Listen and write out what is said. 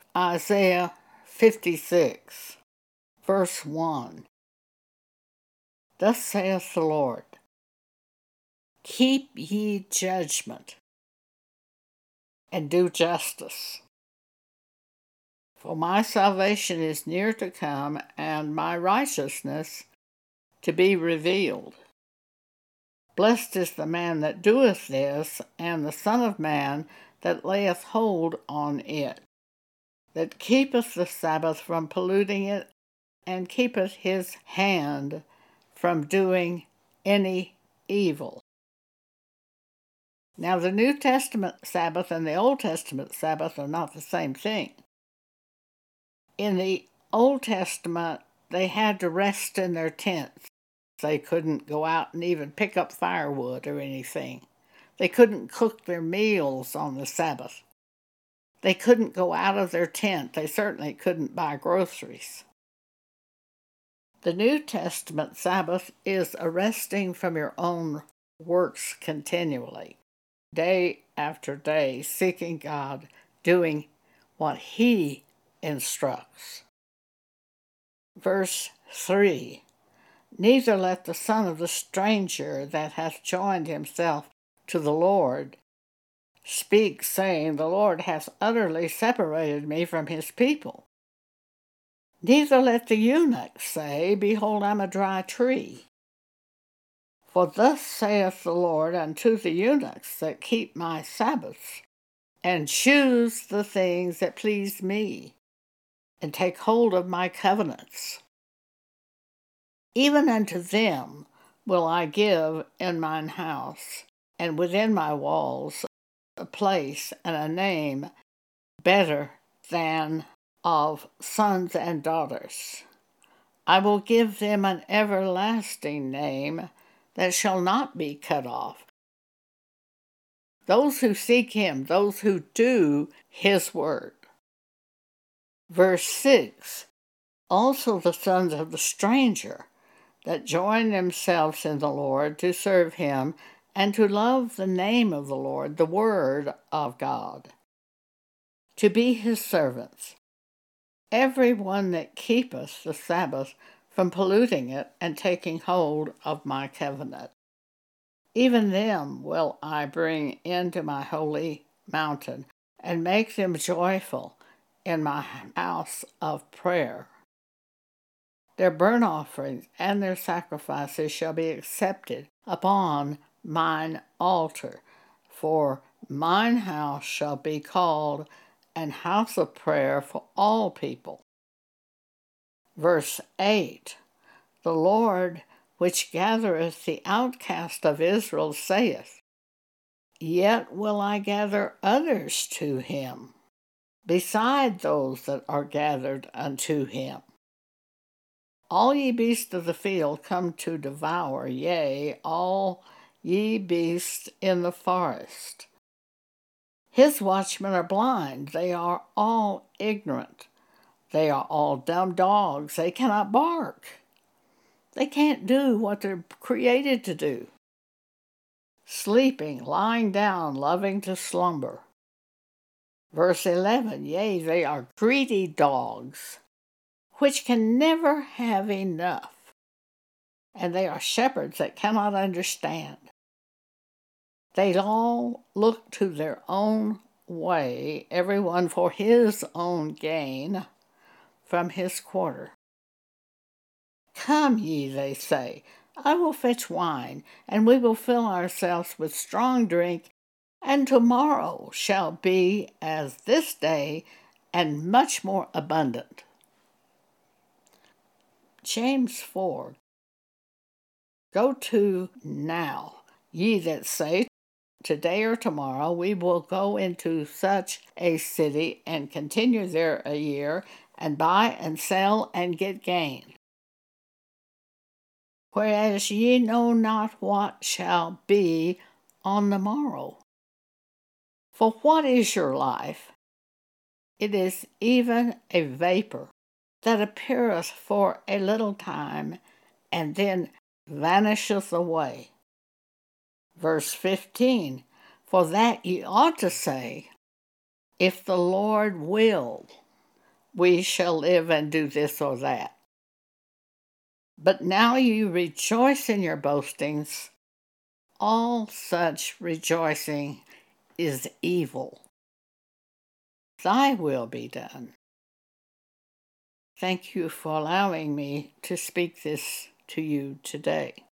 Isaiah 56, verse 1. Thus saith the Lord, keep ye judgment, and do justice. For my salvation is near to come, and my righteousness to be revealed. Blessed is the man that doeth this, and the Son of Man that layeth hold on it, that keepeth the Sabbath from polluting it, and keepeth his hand from doing any evil. Now, the New Testament Sabbath and the Old Testament Sabbath are not the same thing. In the Old Testament, they had to rest in their tents. They couldn't go out and even pick up firewood or anything. They couldn't cook their meals on the Sabbath. They couldn't go out of their tent. They certainly couldn't buy groceries. The New Testament Sabbath is a resting from your own works continually, day after day, seeking God, doing what He instructs. Verse 3. Neither let the son of the stranger that hath joined himself to the Lord speak, saying, the Lord hath utterly separated me from his people. Neither let the eunuch say, behold, I am a dry tree. For thus saith the Lord unto the eunuchs that keep my Sabbaths, and choose the things that please me, and take hold of my covenants. Even unto them will I give in mine house, and within my walls, a place and a name better than of sons and daughters. I will give them an everlasting name that shall not be cut off. Those who seek Him, those who do His word. Verse 6. Also the sons of the stranger that join themselves in the Lord to serve Him and to love the name of the Lord, the word of God, to be His servants. Every one that keepeth the Sabbath from polluting it and taking hold of my covenant, even them will I bring into my holy mountain, and make them joyful in my house of prayer. Their burnt offerings and their sacrifices shall be accepted upon mine altar, for mine house shall be called an house of prayer for all people. Verse 8. The Lord which gathereth the outcast of Israel saith, yet will I gather others to him, beside those that are gathered unto him. All ye beasts of the field come to devour, yea, all ye beasts in the forest. His watchmen are blind, they are all ignorant. They are all dumb dogs, they cannot bark. They can't do what they're created to do. Sleeping, lying down, loving to slumber. Verse 11, yea, they are greedy dogs, which can never have enough. And they are shepherds that cannot understand. They all look to their own way, everyone for his own gain from his quarter. Come ye, they say, I will fetch wine, and we will fill ourselves with strong drink, and tomorrow shall be as this day, and much more abundant. James 4. Go to now, ye that say, today or tomorrow we will go into such a city, and continue there a year, and buy and sell and get gain. Whereas ye know not what shall be on the morrow. For what is your life? It is even a vapor that appeareth for a little time, and then vanisheth away. Verse 15, for that ye ought to say, if the Lord will. we shall live and do this or that. But now you rejoice in your boastings. All such rejoicing is evil. Thy will be done. Thank you for allowing me to speak this to you today.